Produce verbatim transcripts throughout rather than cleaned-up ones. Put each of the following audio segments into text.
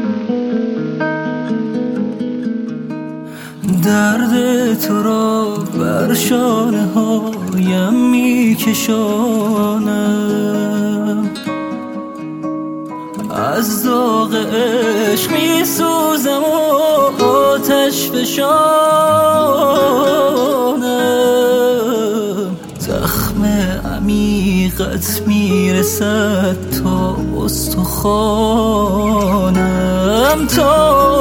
درد تو را بر شانه هایم می کشانم، از داغ عشق می سوزم و آتش فشانم. زخم عمیقت می رسد تا استخوانم، تا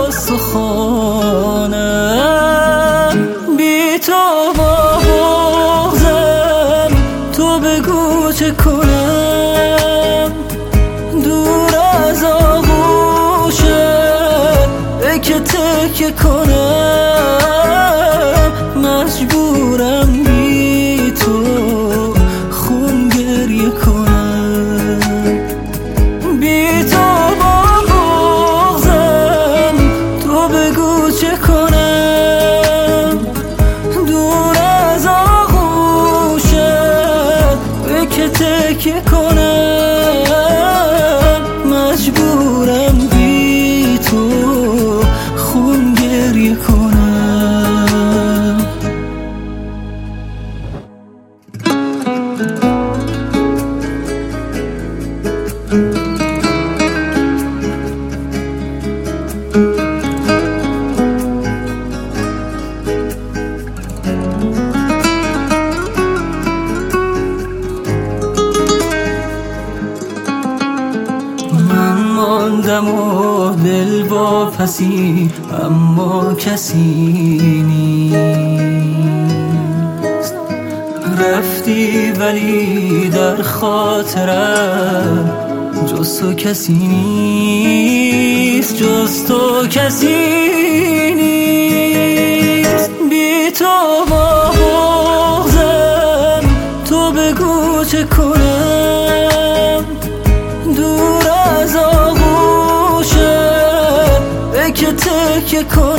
استخوانم. بی تو با بغضم، تو بگو چه کنم، دور از آغوشت تکه تکه کنم. مجبورم بی تو خون گریه کنم. بی تو با بغضم، تو بگو چه کنم، دور از آغوشت تکه تکه کنم. مجبورم بی تو خون گریه کنم. ماندم و دل واپسی، اما کسی نیست. رفتی ولی در خاطرم جز تو کسی نیست، جز تو کسی نیست. بی تو با بغضم، تو بگو چه کنم، دور از آغوشت تکه تکه کنم.